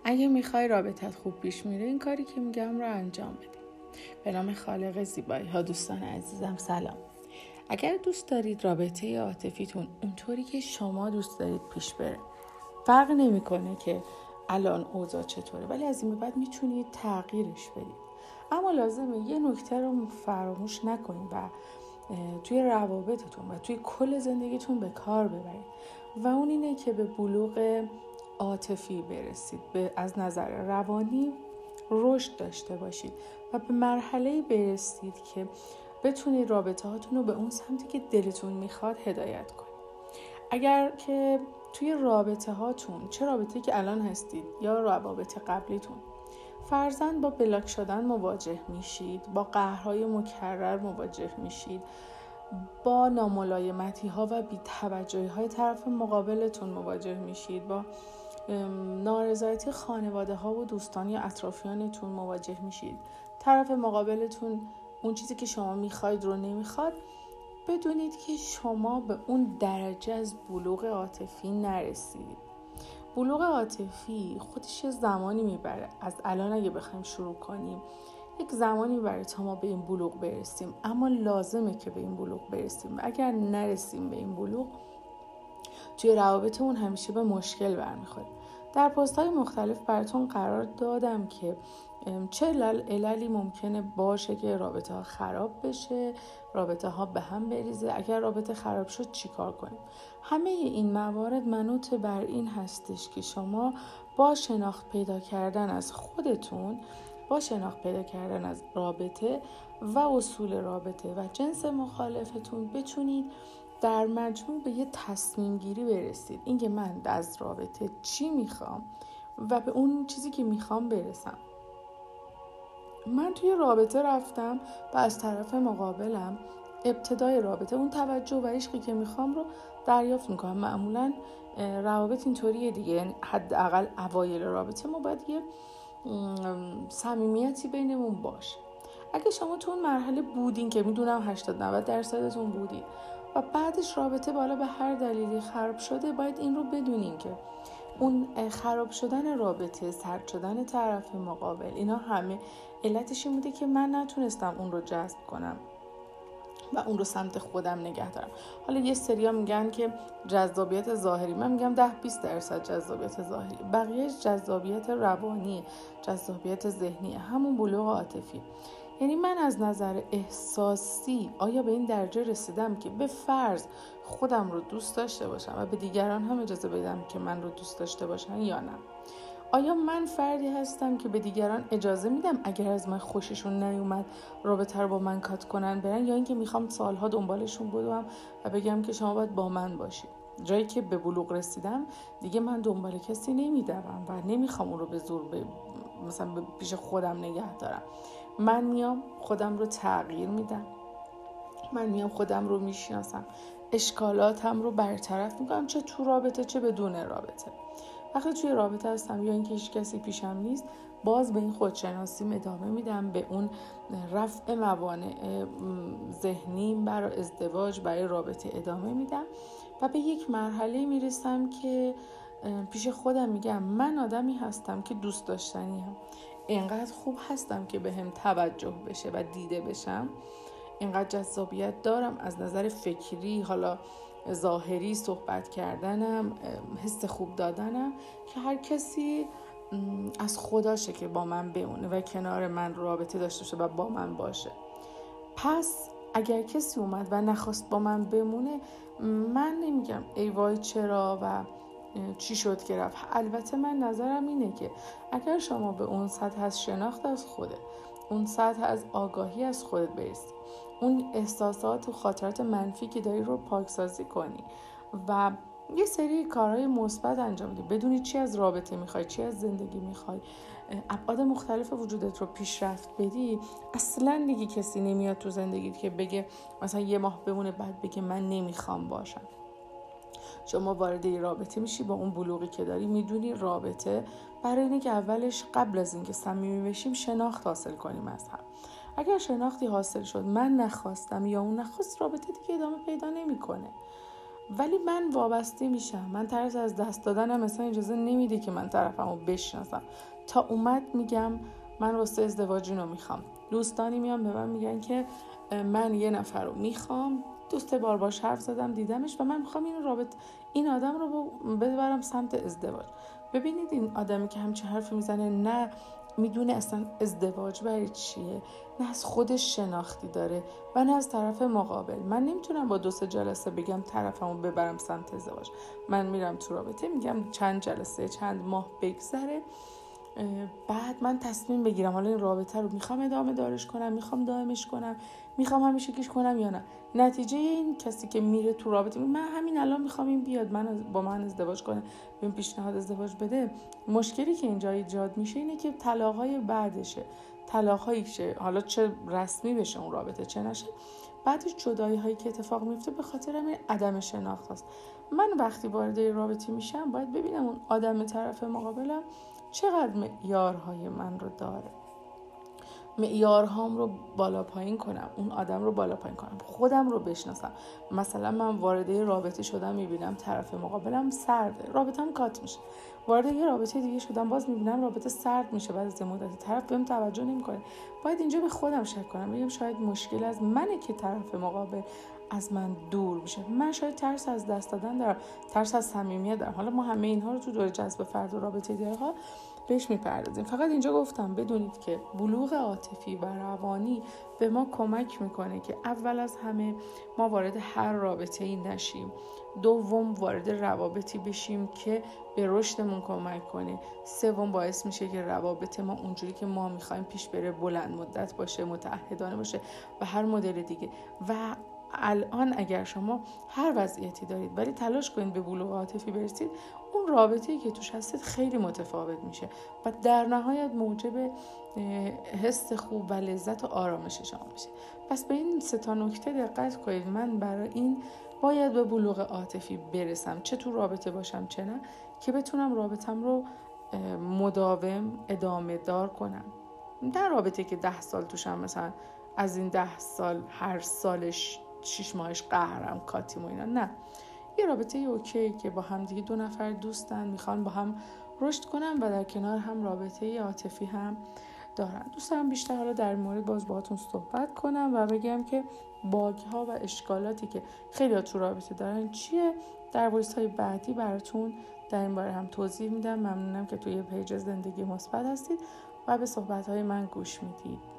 اگه میخوای رابطت خوب پیش میره این کاری که میگم رو انجام بده. به نام خالق زیبایی ها دوستان عزیزم سلام. اگر دوست دارید رابطه عاطفیتون اونطوری که شما دوست دارید پیش بره، فرق نمیکنه که الان اوضاع چطوره، ولی از این به بعد میتونید تغییرش بدید. اما لازمه یه نکته رو فراموش نکنید و توی روابطتون و توی کل زندگیتون به کار ببرید و اون اینه که به بلوغ عاطفی برسید، از نظر روانی رشد داشته باشید و به مرحله‌ای برسید که بتونید رابطه هاتون رو به اون سمتی که دلتون میخواد هدایت کنید. اگر که توی رابطه هاتون، چه رابطه‌ای که الان هستید یا روابط قبلیتون، فرضاً با بلاک شدن مواجه میشید، با قهرهای مکرر مواجه میشید، با ناملایمتی ها و بی‌توجهی های طرف مقابلتون مواجه میشید، با نارضایتی خانواده ها و دوستان یا اطرافیانتون مواجه میشید، طرف مقابلتون اون چیزی که شما میخواید رو نمیخواد، بدونید که شما به اون درجه از بلوغ عاطفی نرسیدید. بلوغ عاطفی خودش یه زمانی میبره. از الان اگه بخوایم شروع کنیم یک زمانی میبره تا ما به این بلوغ برسیم، اما لازمه که به این بلوغ برسیم و اگر نرسیم به این بلوغ توی روابطمون همیشه به مشکل برمیخوریم. در پست‌های مختلف براتون قرار دادم که چه عللی ممکنه باشه که رابطه ها خراب بشه، رابطه ها به هم بریزه، اگر رابطه خراب شد چی کار کنیم. همه این موارد منوط بر این هستش که شما با شناخت پیدا کردن از خودتون، با شناخت پیدا کردن از رابطه و اصول رابطه و جنس مخالفتون بتونید در مجموع به یه تصمیم گیری برسید. اینکه من از رابطه چی میخوام و به اون چیزی که میخوام برسم. من توی رابطه رفتم و از طرف مقابلم ابتدای رابطه اون توجه و عشقی که میخوام رو دریافت میکنم. معمولا روابط اینطوریه دیگه، یعنی حداقل اوایل رابطه ما باید یه صمیمیتی بینمون باشه. اگه شما تو اون مرحله بودین که میدونم 80-90% بودین و بعدش رابطه بالا به هر دلیلی خراب شده، باید این رو بدونین که اون خراب شدن رابطه، سرد شدن طرف مقابل، اینا همه علتش این بوده که من نتونستم اون رو جذب کنم و اون رو سمت خودم نگه دارم. حالا یه سریا میگن که جذابیت ظاهری، من میگم 10-20% جذابیت ظاهری، بقیه جذابیت روانی، جذابیت ذهنی، همون بلوغ عاطفی. یعنی من از نظر احساسی آیا به این درجه رسیدم که به فرض خودم رو دوست داشته باشم و به دیگران هم اجازه بدم که من رو دوست داشته باشن یا نه؟ آیا من فردی هستم که به دیگران اجازه میدم اگر از من خوششون نیومد رابطه رو با من کات کنن برن، یا اینکه میخوام سالها دنبالشون بدوم و بگم که شما باید با من باشید؟ جایی که به بلوغ رسیدم دیگه من دنبال کسی نمیدوم و نمیخوام اون رو به زور مثلا پیش خودم نگه دارم. من میام خودم رو تغییر میدم، من میام خودم رو میشناسم، اشکالاتم رو برطرف میکنم، چه تو رابطه چه بدون رابطه. وقتی توی رابطه هستم یا اینکه هیچ کسی پیشم نیست، باز به این خودشناسیم ادامه میدم، به اون رفع موانع ذهنی برای ازدواج، برای رابطه ادامه میدم و به یک مرحله میرسم که پیش خودم میگم من آدمی هستم که دوست داشتنیم، اینقدر خوب هستم که به هم توجه بشه و دیده بشم، اینقدر جذابیت دارم از نظر فکری، حالا ظاهری، صحبت کردنم، حس خوب دادنم، که هر کسی از خداشه که با من بمونه و کنار من رابطه داشته باشه و با من باشه. پس اگر کسی اومد و نخواست با من بمونه، من نمیگم ای وای چرا و چی شد که رفت. البته من نظرم اینه که اگر شما به اون سطح از شناخت از خودت، اون سطح از آگاهی از خودت برسی، اون احساسات و خاطرات منفی که داری رو پاکسازی کنی و یه سری کارهای مثبت انجام بدی، بدونی چی از رابطه میخوای، چی از زندگی میخوای، ابعاد مختلف وجودت رو پیشرفت بدی، اصلا دیگه کسی نمیاد تو زندگیت که بگه مثلا یه ماه بمونه بعد بگه من نمیخوام باشم. شما وارد یه رابطه میشی با اون بلوغی که داری، میدونی رابطه برای اینه که اولش قبل از اینکه صمیمی بشیم شناخت حاصل کنیم از هم. اگر شناختی حاصل شد من نخواستم یا اون نخواست، رابطه دیگه ادامه پیدا نمیکنه ولی من وابسته میشم. من ترس از دست دادنم مثلا اجازه نمیده که من طرفمو بشناسم. تا اومد میگم من واسه ازدواج اینو میخوام. دوستانی میان به من میگن که من یه نفر رو میخوام، 2 بار باش حرف زدم دیدمش و من میخوام این آدم رو ببرم سمت ازدواج. ببینید این آدمی که همچین حرفی میزنه نه میدونه اصلا ازدواج برای چیه، نه از خودش شناختی داره و نه از طرف مقابل. من نمیتونم با 2-3 جلسه بگم طرفمو ببرم سمت ازدواج. من میرم تو رابطه، میگم چند جلسه چند ماه بگذره، بعد من تصمیم بگیرم حالا این رابطه رو میخوام ادامه دارش کنم، میخوام دائمش کنم، میخوام همیشه کش کنم یا نه. نتیجه این کسی که میره تو رابطه من همین الان میخوام این بیاد با من ازدواج کنه، بهم پیشنهاد ازدواج بده، مشکلی که اینجا ایجاد میشه اینه که طلاق‌های بعدشه، طلاق‌هایی شه، حالا چه رسمی بشه اون رابطه چه نشه، بعدش جدایی‌هایی که اتفاق میفته به خاطر همین عدم شناخت است. من وقتی وارد رابطه میشم باید ببینم اون آدم طرف مقابلم چقدر معیارهای من رو داره، معیارهام رو بالا پایین کنم، اون آدم رو بالا پایین کنم، خودم رو بشناسم. مثلا من وارد رابطه شدم میبینم طرف مقابلم سرده، رابطه‌ام کات میشه. وارد یه رابطه دیگه شدم باز میبینم رابطه سرد میشه، بعد از مدتی طرف بهم توجه نمیکنه. باید اینجا به خودم شک کنم، بگم شاید مشکل از منه که طرف مقابل از من دور میشه. من شاید ترس از دست دادن دارم، ترس از صمیمیت دارم. حالا ما همه اینها رو تو دوره جذب فرد و رابطه دیگه بهش میپردازیم. فقط اینجا گفتم بدونید که بلوغ عاطفی و روانی به ما کمک میکنه که اول از همه ما وارد هر رابطه‌ای نشیم، دوم وارد روابطی بشیم که به رشدمون کمک کنه، سوم باعث میشه که روابط ما اونجوری که ما میخوایم پیش بره، بلند مدت باشه، متعهدانه باشه و هر مدل دیگه. و الان اگر شما هر وضعیتی دارید ولی تلاش کنید به بلوغ عاطفی برسید، اون رابطه‌ای که توش هستید خیلی متفاوت میشه و در نهایت موجب حس خوب و لذت و آرامش شما میشه. پس به این 3 نکته دقت کنید. من برای این باید به بلوغ عاطفی برسم، چه تو رابطه باشم چه نه، که بتونم رابطم رو مداوم ادامه دار کنم. در رابطه که 10 سال توشم، مثلا از این 10 سال هر سالش 6 ماهش قهرم کاتیم و اینا، نه. یه رابطه اوکی که با هم دیگه 2 نفر دوستن، میخوان با هم رشد کنن و در کنار هم رابطه عاطفی هم دارن. دوست دارم بیشتر حالا در مورد باهاتون صحبت کنم و بگم که باگ‌ها و اشکالاتی که خیلی تو رابطه دارن چیه. در وایس‌های بعدی براتون در این باره هم توضیح میدم. ممنونم که توی پیج زندگی مثبت هستید و به صحبت‌های من گوش میدید.